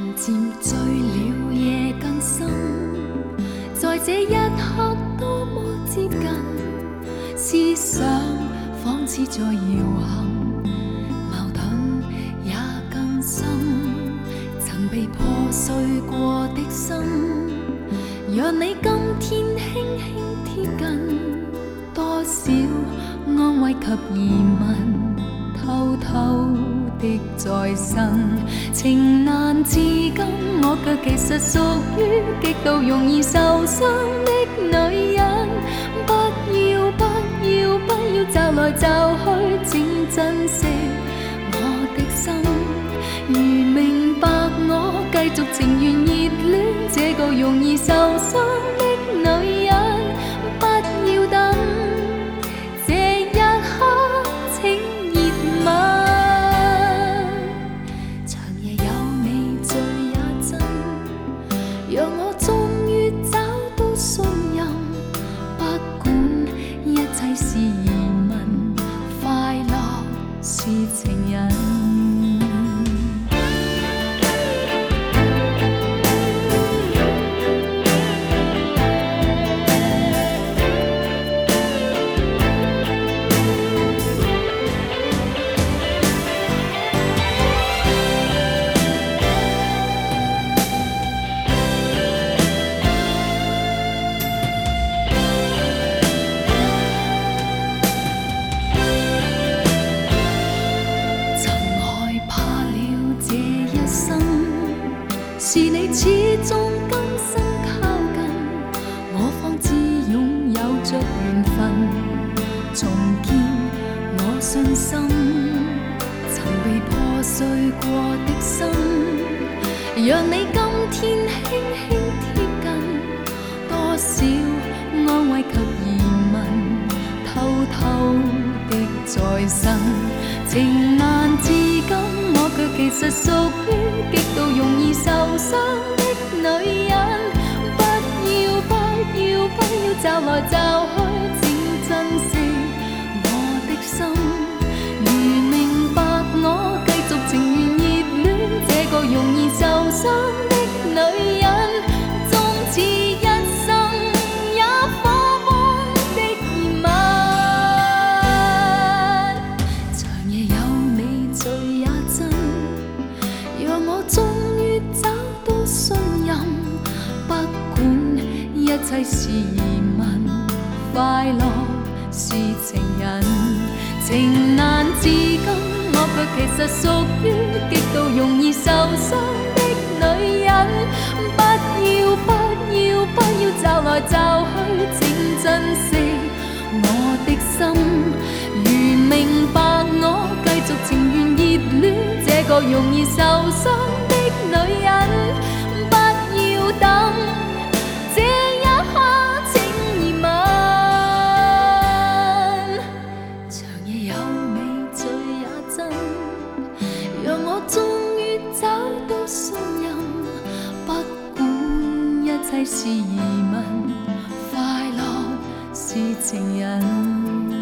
渐醉了，夜更深，在这一刻多么接近，思想仿似在摇撼，矛盾也更深。曾被破碎过的心，让你今天轻轻贴近，多少安慰及疑问，偷偷的再生。情难自禁，我却其实属于极度容易受伤的女人。不要不要不要找来找去，请珍惜我的心。如明白我繼續情願熱戀這個容易受傷的女人，不要等這一刻，請熱吻。長夜有你醉也真，讓我終於找到信任。不管一切是疑問，快樂是情人。是你始終甘心靠近，我方知擁有着緣分，重建我信心。曾被破碎過的心，讓你今天輕輕貼近，多少安慰及疑問，偷偷的再生。情難自禁，我卻其實屬於極度容易受傷的女人。不要不要不要找來找去，請珍惜我的心。如明白我繼續情願熱戀這個容易受傷的女人，終此一生也火般的熱吻。長夜有你醉也真，讓我終於找到信任。不管一切是疑問，快樂是情人。情難自禁，我卻其實屬於極度容易受傷的女人。不要不要不要找來找去，請珍惜我的心。如明白我繼續情願熱戀這個容易受傷的女人，不要等這一刻，請熱吻。長夜有你醉也真，讓我終於找到信任。不管一切是疑問，快樂是情人。